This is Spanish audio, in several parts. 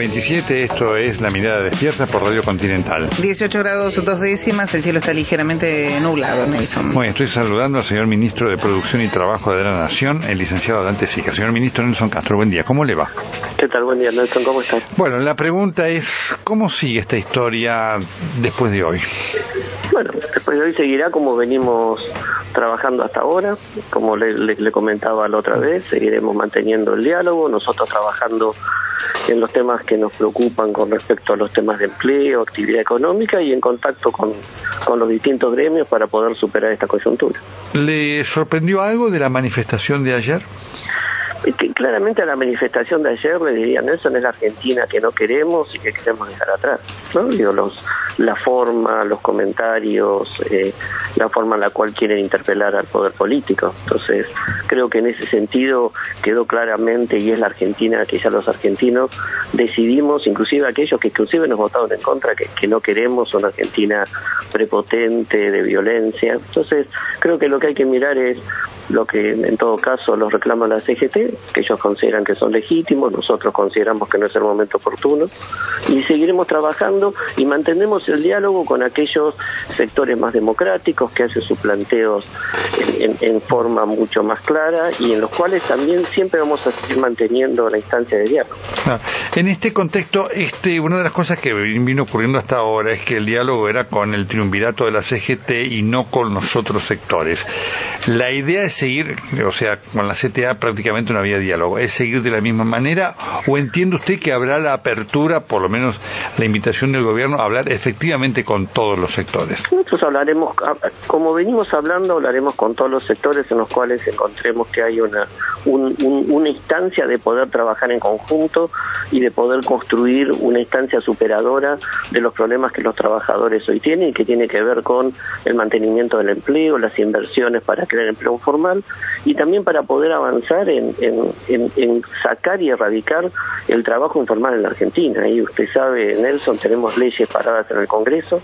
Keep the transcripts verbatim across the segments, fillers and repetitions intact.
veintisiete, esto es La Mirada Despierta por Radio Continental. dieciocho grados dos décimas, el cielo está ligeramente nublado, Nelson. Bueno, estoy saludando al señor Ministro de Producción y Trabajo de la Nación, el licenciado Dante Sica. Señor Ministro Nelson Castro, buen día, ¿cómo le va? ¿Qué tal? Buen día, Nelson, ¿cómo estás? Bueno, la pregunta es, ¿cómo sigue esta historia después de hoy? Bueno, después de hoy seguirá como venimos trabajando hasta ahora, como le, le, le comentaba la otra vez, seguiremos manteniendo el diálogo, nosotros trabajando en los temas que nos preocupan con respecto a los temas de empleo, actividad económica y en contacto con, con los distintos gremios para poder superar esta coyuntura. ¿Le sorprendió algo de la manifestación de ayer? Que claramente a la manifestación de ayer le diría, Nelson, es la Argentina que no queremos y que queremos dejar atrás, ¿no? Digo, los, la forma, los comentarios, eh, la forma en la cual quieren interpelar al poder político. Entonces, creo que en ese sentido quedó claramente, y es la Argentina que ya los argentinos decidimos, inclusive aquellos que inclusive nos votaron en contra, que, que no queremos una Argentina prepotente, de violencia. Entonces, creo que lo que hay que mirar es lo que en todo caso los reclama la C G T, que ellos consideran que son legítimos, nosotros consideramos que no es el momento oportuno, y seguiremos trabajando y mantenemos el diálogo con aquellos sectores más democráticos que hacen sus planteos en, en, en forma mucho más clara y en los cuales también siempre vamos a seguir manteniendo la instancia de diálogo. Ah, en este contexto, este, una de las cosas que vino ocurriendo hasta ahora es que el diálogo era con el triunvirato de la C G T y no con los otros sectores. La idea es seguir, o sea, con la C T A prácticamente no había diálogo, ¿es seguir de la misma manera o entiende usted que habrá la apertura, por lo menos la invitación del gobierno a hablar efectivamente con todos los sectores? Nosotros hablaremos, como venimos hablando, hablaremos con todos los sectores en los cuales encontremos que hay una, un, un, una instancia de poder trabajar en conjunto y de poder construir una instancia superadora de los problemas que los trabajadores hoy tienen y que tiene que ver con el mantenimiento del empleo, las inversiones para crear empleo formal y también para poder avanzar en, en, en, en sacar y erradicar el trabajo informal en la Argentina. Y usted sabe, Nelson, tenemos leyes paradas en el Congreso,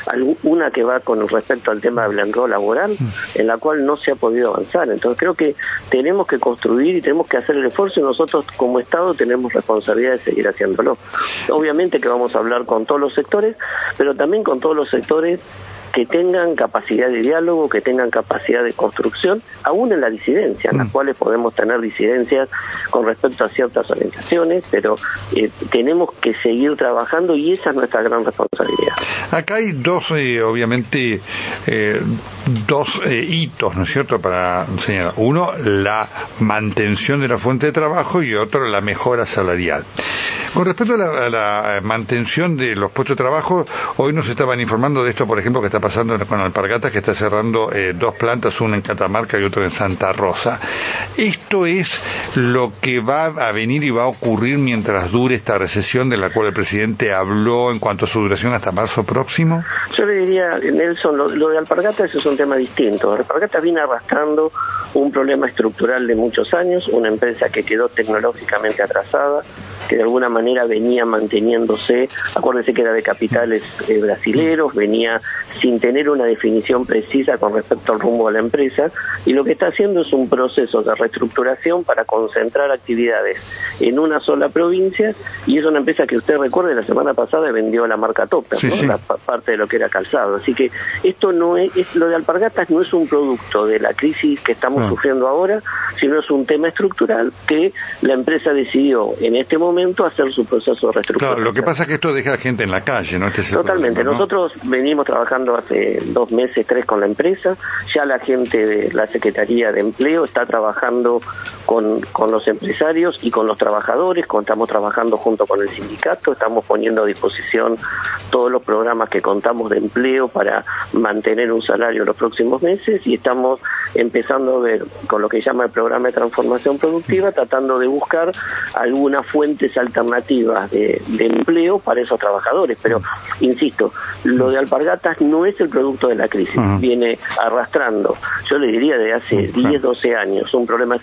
una que va con respecto al tema del enrol laboral, en la cual no se ha podido avanzar. Entonces creo que tenemos que construir y tenemos que hacer el esfuerzo y nosotros como Estado tenemos responsabilidad de seguir haciéndolo. Obviamente que vamos a hablar con todos los sectores, pero también con todos los sectores que tengan capacidad de diálogo, que tengan capacidad de construcción, aún en la disidencia, en las cuales podemos tener disidencias con respecto a ciertas orientaciones, pero eh, tenemos que seguir trabajando y esa es nuestra gran responsabilidad. Acá hay dos, eh, obviamente, eh, dos eh, hitos, ¿no es cierto?, para señalar. Uno, la mantención de la fuente de trabajo y otro, la mejora salarial. Con respecto a la, a la mantención de los puestos de trabajo, hoy nos estaban informando de esto, por ejemplo, que está pasando con Alpargatas, que está cerrando eh, dos plantas, una en Catamarca y otra en Santa Rosa. ¿Esto es lo que va a venir y va a ocurrir mientras dure esta recesión de la cual el presidente habló en cuanto a su duración hasta marzo próximo? Yo le diría, Nelson, lo, lo de Alpargatas es un tema distinto. Alpargatas viene arrastrando un problema estructural de muchos años, una empresa que quedó tecnológicamente atrasada, que de alguna manera venía manteniéndose, acuérdense que era de capitales eh, brasileros, venía sin tener una definición precisa con respecto al rumbo de la empresa, y lo que está haciendo es un proceso de reestructuración para concentrar actividades en una sola provincia, y es una empresa que usted recuerde, la semana pasada vendió la marca Topper, sí, ¿no? Sí. La pa- parte de lo que era calzado, así que esto no es, es lo de Alpargatas no es un producto de la crisis que estamos no. sufriendo ahora, sino es un tema estructural que la empresa decidió en este momento hacer su proceso de reestructuración. Claro, lo que pasa es que esto deja gente en la calle, ¿no? Este es Totalmente, problema, ¿no? Nosotros venimos trabajando hace dos meses, tres con la empresa, ya la gente de la Secretaría de Empleo está trabajando con, con los empresarios y con los trabajadores, con, estamos trabajando junto con el sindicato, estamos poniendo a disposición todos los programas que contamos de empleo para mantener un salario en los próximos meses y estamos empezando a ver con lo que llama el programa de transformación productiva, tratando de buscar algunas fuentes alternativas de, de empleo para esos trabajadores, pero insisto, lo de Alpargatas no es el producto de la crisis, uh-huh. viene arrastrando, yo le diría de hace uh-huh. diez, doce años, un problema estructural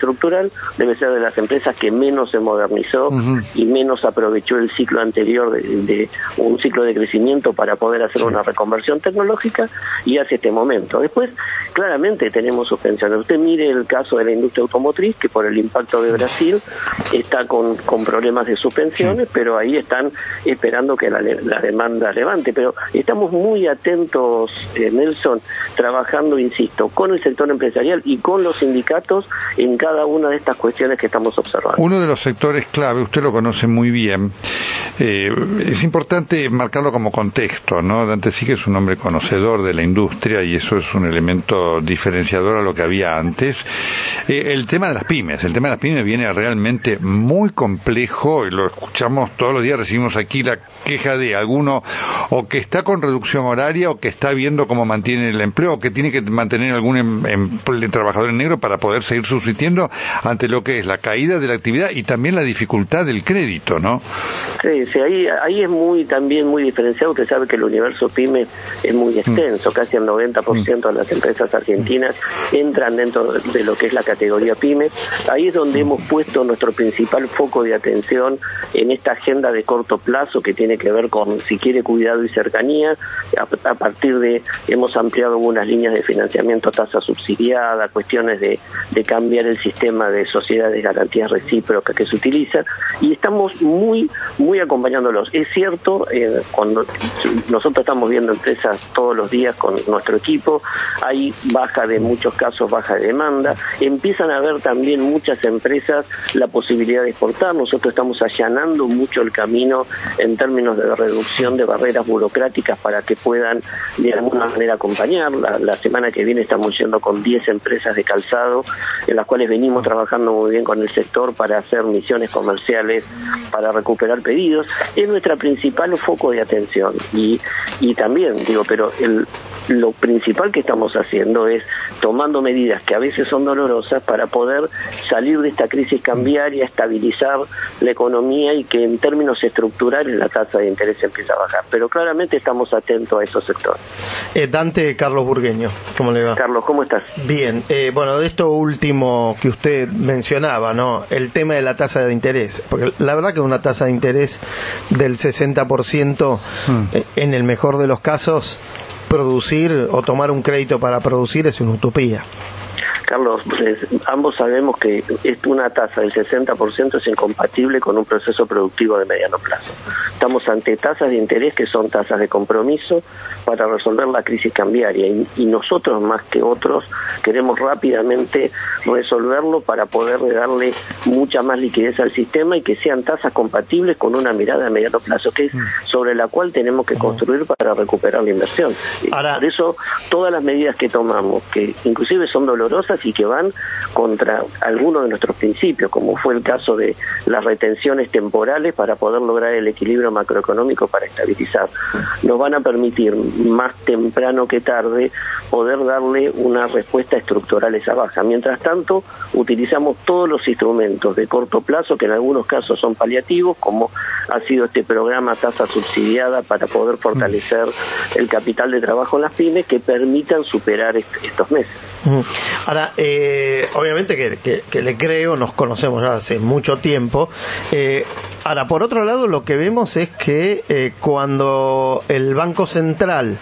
actual debe ser de las empresas que menos se modernizó uh-huh. y menos aprovechó el ciclo anterior de, de un ciclo de crecimiento para poder hacer sí. una reconversión tecnológica, y hacia este momento. Después, claramente tenemos suspensiones. Usted mire el caso de la industria automotriz, que por el impacto de Brasil está con, con problemas de suspensiones, sí. pero ahí están esperando que la, la demanda levante. Pero estamos muy atentos, eh, Nelson, trabajando, insisto, con el sector empresarial y con los sindicatos en cada una de estas cuestiones que estamos observando. Uno de los sectores clave, usted lo conoce muy bien, eh, es importante marcarlo como contexto, ¿no? Dante Sique es un hombre conocedor de la industria y eso es un elemento diferenciador a lo que había antes. Eh, el tema de las pymes, el tema de las pymes viene realmente muy complejo y lo escuchamos todos los días, recibimos aquí la queja de alguno o que está con reducción horaria o que está viendo cómo mantiene el empleo o que tiene que mantener algún em, em, trabajador en negro para poder seguir subsistiendo ante lo que es la caída de la actividad y también la dificultad del crédito, ¿no? Sí, sí, ahí, ahí es muy también muy diferenciado. Usted sabe que el universo pyme es muy extenso, mm. casi el noventa por ciento de las empresas argentinas entran dentro de lo que es la categoría pyme. Ahí es donde hemos puesto nuestro principal foco de atención en esta agenda de corto plazo que tiene que ver con, si quiere, cuidado y cercanía. A, a partir de, hemos ampliado algunas líneas de financiamiento, tasa subsidiada, cuestiones de, de cambiar el sistema de sociedades de garantías recíprocas que se utiliza, y estamos muy, muy acompañándolos. Es cierto, eh, cuando nosotros estamos viendo empresas todos los días con nuestro equipo, hay baja de muchos casos, baja de demanda, empiezan a haber también muchas empresas la posibilidad de exportar. Nosotros estamos allanando mucho el camino en términos de reducción de barreras burocráticas para que puedan de alguna manera acompañar. La, la semana que viene estamos yendo con diez empresas de calzado, en las cuales venimos trabajando muy bien con el sector para hacer misiones comerciales, para recuperar pedidos. Es nuestra principal foco de atención, y, y también, digo, pero el lo principal que estamos haciendo es tomando medidas que a veces son dolorosas para poder salir de esta crisis cambiaria, estabilizar la economía y que en términos estructurales la tasa de interés empiece a bajar. Pero claramente estamos atentos a esos sectores. Eh, Dante, Carlos Burgueño, ¿cómo le va? Carlos, ¿cómo estás? Bien, eh, bueno, de esto último que usted mencionaba, ¿no? El tema de la tasa de interés, porque la verdad que una tasa de interés del sesenta por ciento, hmm. eh, en el mejor de los casos, producir o tomar un crédito para producir es una utopía. Carlos, pues, ambos sabemos que una tasa del sesenta por ciento es incompatible con un proceso productivo de mediano plazo. Estamos ante tasas de interés que son tasas de compromiso para resolver la crisis cambiaria, y, y nosotros más que otros queremos rápidamente resolverlo para poder darle mucha más liquidez al sistema y que sean tasas compatibles con una mirada a mediano plazo, que es sobre la cual tenemos que construir para recuperar la inversión. Ahora, por eso todas las medidas que tomamos, que inclusive son dolorosas y que van contra algunos de nuestros principios, como fue el caso de las retenciones temporales para poder lograr el equilibrio macroeconómico para estabilizar, nos van a permitir más temprano que tarde poder darle una respuesta estructural a esa baja. Mientras tanto, utilizamos todos los instrumentos de corto plazo, que en algunos casos son paliativos, como ha sido este programa tasa subsidiada para poder fortalecer el capital de trabajo en las pymes, que permitan superar est- estos meses. Ahora, eh, obviamente que, que, que le creo, nos conocemos ya hace mucho tiempo. Eh, ahora, por otro lado, lo que vemos es que eh, cuando el Banco Central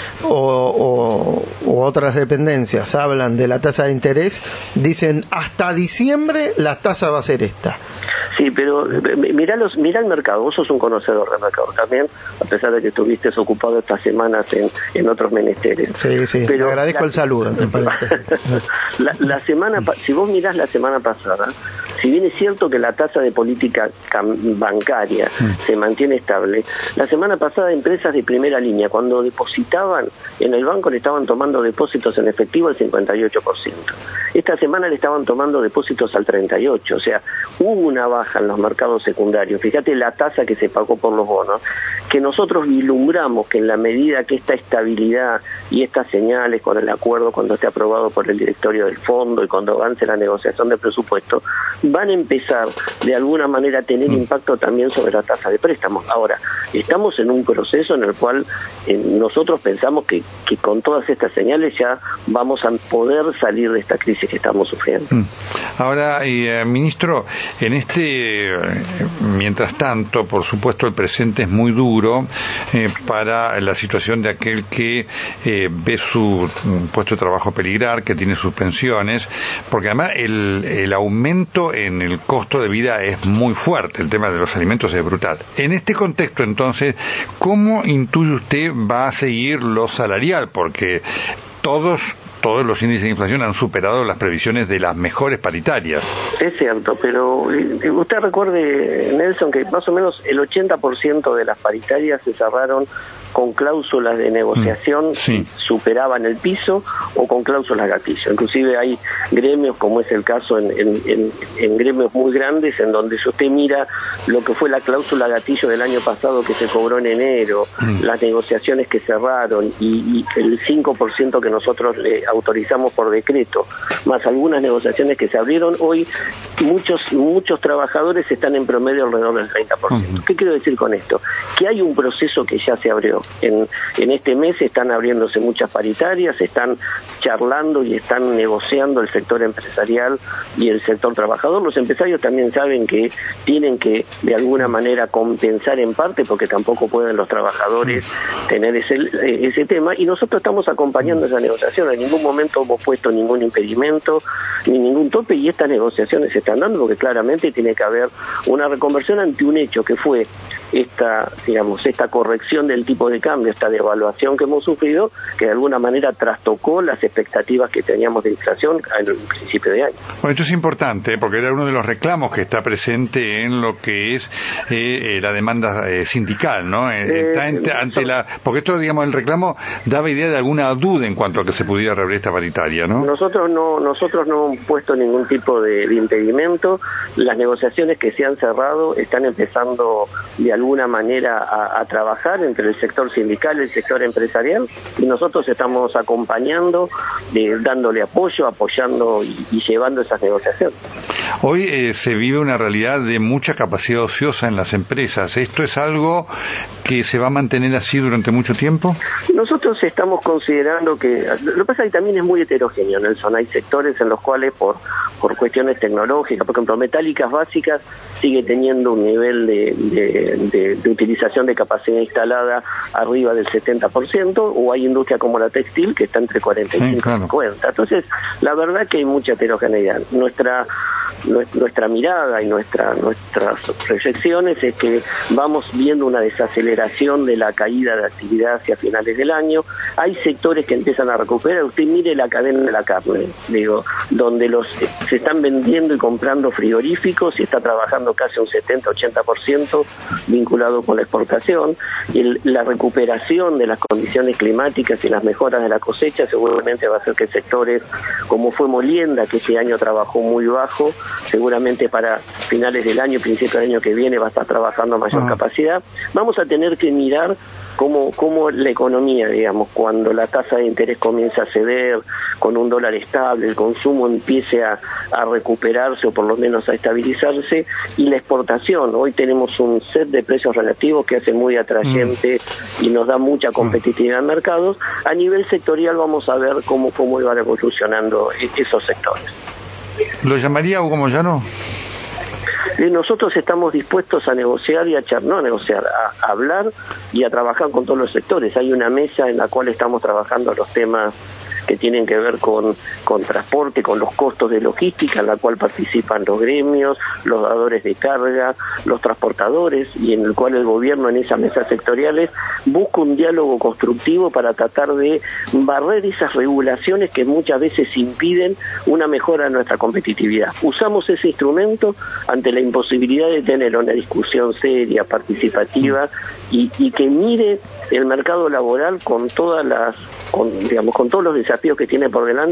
o, o, o otras dependencias hablan de la tasa de interés, dicen hasta diciembre la tasa va a ser esta. Sí, pero mirá, los, mirá el mercado. Vos sos un conocedor del mercado también, a pesar de que estuviste ocupado estas semanas en, en otros menesteres. Sí, sí, pero le agradezco la, el saludo. la, la semana, si vos mirás la semana pasada, si bien es cierto que la tasa de política bancaria mm. se mantiene estable, la semana pasada empresas de primera línea, cuando depositaban en el banco, le estaban tomando depósitos en efectivo al cincuenta y ocho por ciento. Esta semana le estaban tomando depósitos al treinta y ocho por ciento, o sea, hubo una baja en los mercados secundarios. Fíjate la tasa que se pagó por los bonos, que que nosotros vislumbramos que en la medida que esta estabilidad y estas señales con el acuerdo cuando esté aprobado por el directorio del fondo y cuando avance la negociación de presupuesto, van a empezar de alguna manera a tener impacto también sobre la tasa de préstamos. Ahora, estamos en un proceso en el cual eh, nosotros pensamos que, que con todas estas señales ya vamos a poder salir de esta crisis que estamos sufriendo. Ahora, eh, ministro, en este, eh, mientras tanto, por supuesto, el presente es muy duro eh, para la situación de aquel que eh, ve su puesto de trabajo peligrar, que tiene sus pensiones, porque además el, el aumento en el costo de vida es muy fuerte, el tema de los alimentos es brutal. En este contexto, entonces, ¿cómo intuye usted va a seguir lo salarial? Porque todos todos los índices de inflación han superado las previsiones de las mejores paritarias. Es cierto, pero usted recuerde, Nelson, que más o menos el ochenta por ciento de las paritarias se cerraron con cláusulas de negociación, mm, sí. superaban el piso o con cláusulas gatillo. Inclusive hay gremios, como es el caso en, en, en, en gremios muy grandes, en donde si usted mira lo que fue la cláusula gatillo del año pasado que se cobró en enero, mm. las negociaciones que cerraron y, y el cinco por ciento que nosotros le autorizamos por decreto, más algunas negociaciones que se abrieron, hoy muchos muchos trabajadores están en promedio alrededor del treinta por ciento. Uh-huh. ¿Qué quiero decir con esto? Que hay un proceso que ya se abrió. En, en este mes están abriéndose muchas paritarias, están charlando y están negociando el sector empresarial y el sector trabajador. Los empresarios también saben que tienen que de alguna manera compensar en parte, porque tampoco pueden los trabajadores tener ese, ese tema, y nosotros estamos acompañando esa negociación. En ningún momento hemos puesto ningún impedimento ni ningún tope, y estas negociaciones se están dando porque claramente tiene que haber una reconversión ante un hecho que fue esta, digamos, esta corrección del tipo de cambio, esta devaluación que hemos sufrido, que de alguna manera trastocó las expectativas que teníamos de inflación en el principio de año. Bueno, esto es importante porque era uno de los reclamos que está presente en lo que es eh, la demanda eh, sindical, ¿no? Eh, eh, está ante, ante la, porque esto, digamos, el reclamo daba idea de alguna duda en cuanto a que se pudiera reabrir esta paritaria, ¿no? Nosotros no, nosotros no hemos puesto ningún tipo de, de impedimento. Las negociaciones que se han cerrado están empezando de alguna manera a, a trabajar entre el sector sindical y el sector empresarial, y nosotros estamos acompañando, eh, dándole apoyo, apoyando y, y llevando esas negociaciones. Hoy eh, se vive una realidad de mucha capacidad ociosa en las empresas. ¿Esto es algo que se va a mantener así durante mucho tiempo? Nosotros estamos considerando que, lo que pasa es que también es muy heterogéneo, Nelson. Hay sectores en los cuales por, por cuestiones tecnológicas, por ejemplo, metálicas básicas sigue teniendo un nivel de, de, de, de utilización de capacidad instalada arriba del setenta por ciento, o hay industria como la textil que está entre cuarenta y cinco y claro. cincuenta. Entonces, la verdad que hay mucha heterogeneidad. Nuestra nuestra mirada y nuestra nuestras proyecciones es que vamos viendo una desaceleración de la caída de actividad hacia finales del año. Hay sectores que empiezan a recuperar. Usted mire la cadena de la carne, digo, donde los se están vendiendo y comprando frigoríficos y está trabajando casi un setenta ochenta por ciento vinculado con la exportación. Y el, la recuperación de las condiciones climáticas y las mejoras de la cosecha seguramente va a hacer que sectores como fue Molienda, que este año trabajó muy bajo, seguramente para finales del año, principio del año que viene va a estar trabajando a mayor uh-huh. capacidad. Vamos a tener que mirar cómo, cómo la economía, digamos, cuando la tasa de interés comienza a ceder, con un dólar estable, el consumo empiece a, a recuperarse o por lo menos a estabilizarse, y la exportación. Hoy tenemos un set de precios relativos que hace muy atrayente uh-huh. y nos da mucha competitividad en mercados. A nivel sectorial vamos a ver cómo, cómo van evolucionando esos sectores. ¿Lo llamaría Hugo Moyano? Nosotros estamos dispuestos a negociar y a char, no a negociar, a, a hablar y a trabajar con todos los sectores. Hay una mesa en la cual estamos trabajando los temas que tienen que ver con, con transporte, con los costos de logística, en la cual participan los gremios, los dadores de carga, los transportadores, y en el cual el gobierno en esas mesas sectoriales busca un diálogo constructivo para tratar de barrer esas regulaciones que muchas veces impiden una mejora de nuestra competitividad. Usamos ese instrumento ante la imposibilidad de tener una discusión seria, participativa, y, y que mire el mercado laboral con todas las, con, digamos, con todos los desafíos que tiene por delante,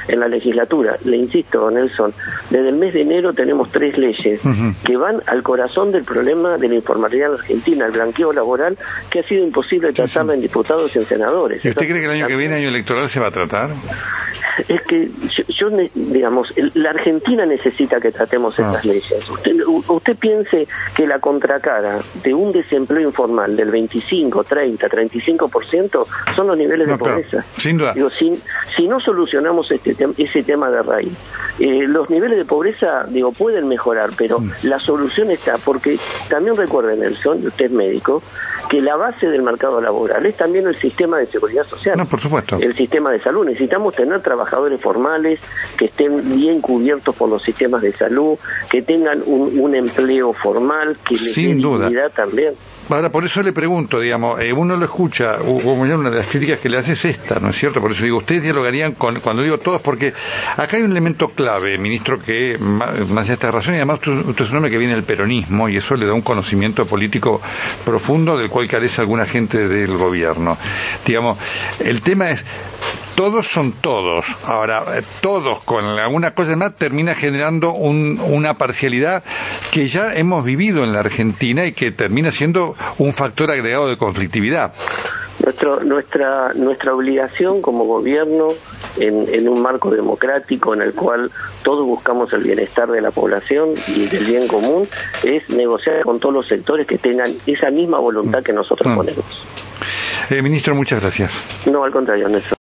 en la legislatura. Le insisto, Nelson, desde el mes de enero tenemos tres leyes uh-huh. que van al corazón del problema de la informalidad en Argentina, el blanqueo laboral, que ha sido imposible tratarla en diputados y en senadores. ¿Y usted cree que el año que viene, año electoral, se va a tratar? Es que yo, yo digamos, la Argentina necesita que tratemos ah. estas leyes. Usted, usted piense que la contracara de un desempleo informal del veinticinco, treinta, treinta y cinco por ciento son los niveles no, de pobreza. Claro, sin duda. Digo, si, si no solucionamos este te ese tema de raíz, eh, los niveles de pobreza, digo, pueden mejorar, pero mm. la solución está, porque también recuerden, Nelson, usted es médico, que la base del mercado laboral es también el sistema de seguridad social. No, por supuesto. El sistema de salud. Necesitamos tener trabajadores formales que estén bien cubiertos por los sistemas de salud, que tengan un, un empleo formal, que les dé dignidad también. Ahora, por eso le pregunto, digamos, eh, uno lo escucha, como ya una de las críticas que le hace es esta, ¿no es cierto? Por eso digo, ustedes dialogarían con, cuando digo todos, porque acá hay un elemento clave, ministro, que más, más allá de esta razón, y además usted, usted es un hombre que viene del peronismo, y eso le da un conocimiento político profundo del cual carece alguna gente del gobierno. Digamos, el tema es, todos son todos. Ahora, todos con alguna cosa más termina generando un, una parcialidad que ya hemos vivido en la Argentina y que termina siendo un factor agregado de conflictividad. Nuestro, nuestra, nuestra obligación como gobierno, en, en un marco democrático en el cual todos buscamos el bienestar de la población y del bien común, es negociar con todos los sectores que tengan esa misma voluntad que nosotros mm. ponemos. Eh, ministro, muchas gracias. No, al contrario, Nelson.